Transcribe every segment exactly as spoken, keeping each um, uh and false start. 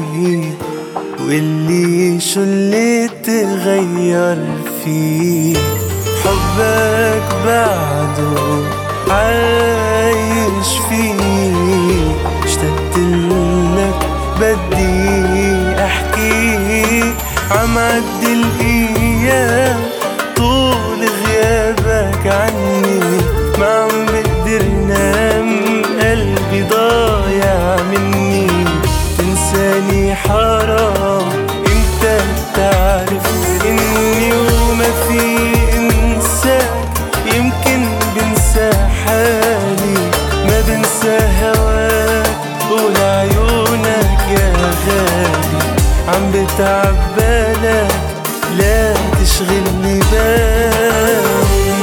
واللي شو اللي تغير فيه. حبك بعده عايش فيه، اشتقت لك بدي احكي. عم عدي الايام طول غيابك عني، ما عم بقدر نام قلبي ضايع مني. تنساني حرام، انت بتعرف اني وما في انساك. يمكن بنسى حالي ما بنسى هواك ولعيونك يا غالي. عم بتعب بالك لا تشغلني بالي.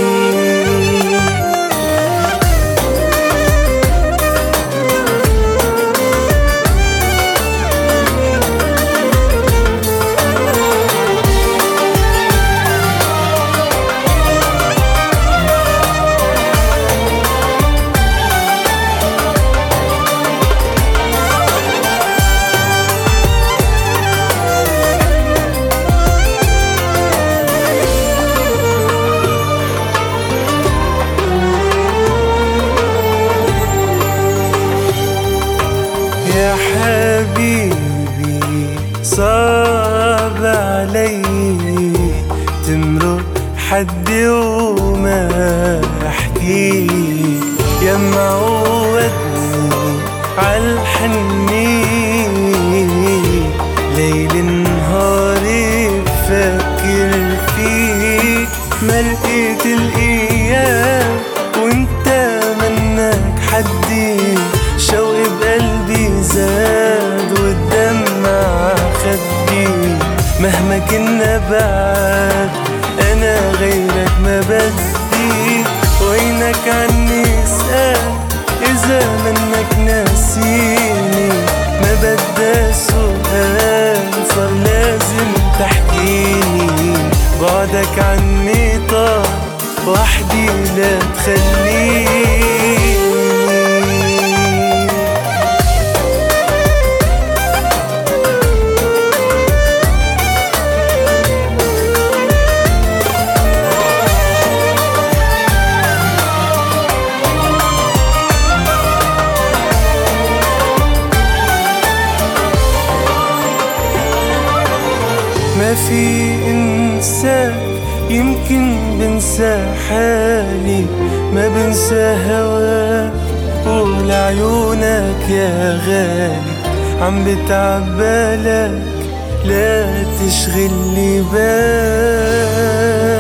يا حبيبي صعب علي تمرق حدي وما احكي. يا معودني عالحني ليل نهاري بفكر فيك. ما لقيت الايام وانت منك حدي. شوقي بقلبي زاد والدمع خدي. مهما كنا بعاد انا غيرك ما بدي. وينك عني اسأل اذا منك ناسيني. ما بدي سؤال صار لازم تحكيني. بعدك عني طار وحدي لا تخليني. ما في انساك يمكن بنسى حالي. ما بنسى هواك ولعيونك يا غالي. عم بتعب بالك لا تشغلي بالك.